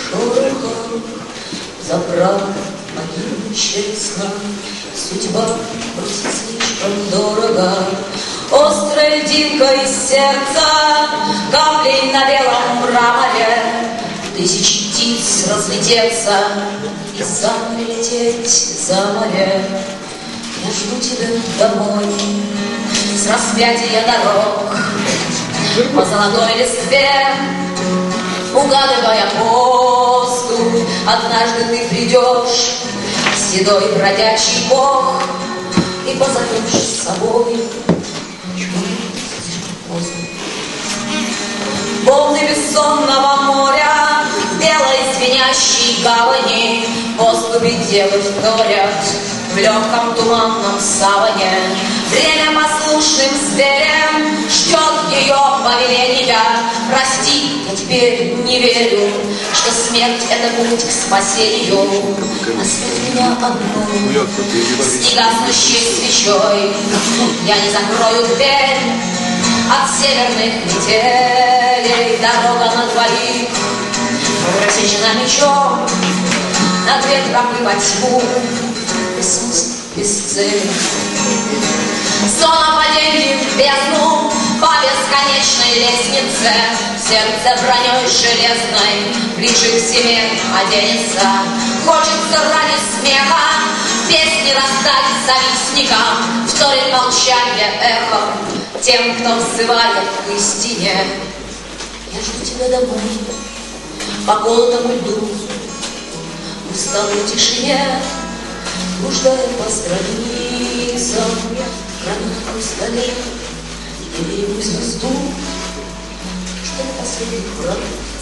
шорохом забрал могилу честно. Судьба просит слишком дорого, острой льдинкой из сердца, каплей на белом мраморе. Тысячи птиц разлететься и за море лететь, за море. Я жду тебя домой с распятия дорог, по золотой листве, угадывая поступь. Однажды ты придешь, седой бродячий бог, и позовешь с собой. Волны бессонного моря, белой звенящей гавани, поступи девы вторят в легком туманном саване. Время послушным зверем ждет ее повеления. Прости, я теперь не верю, что смерть — это путь к спасению. Оставь меня одну с негаснущей свечой. Я не закрою дверь от северных метелей. Дорога на двоих рассечена мечом, над ветром и во тьму, без смысла, без цели. Сон о падении в бездну по бесконечной лестнице, сердце броней железной ближе к себе оденется. Хочется ради смеха песни раздать завистникам, вторит молчание эхом тем, кто взывает к истине. Я жду тебя домой по голодному льду, в усталой тишине, блуждая по страницам, в хрустале, я берегу звезду, что последний храм.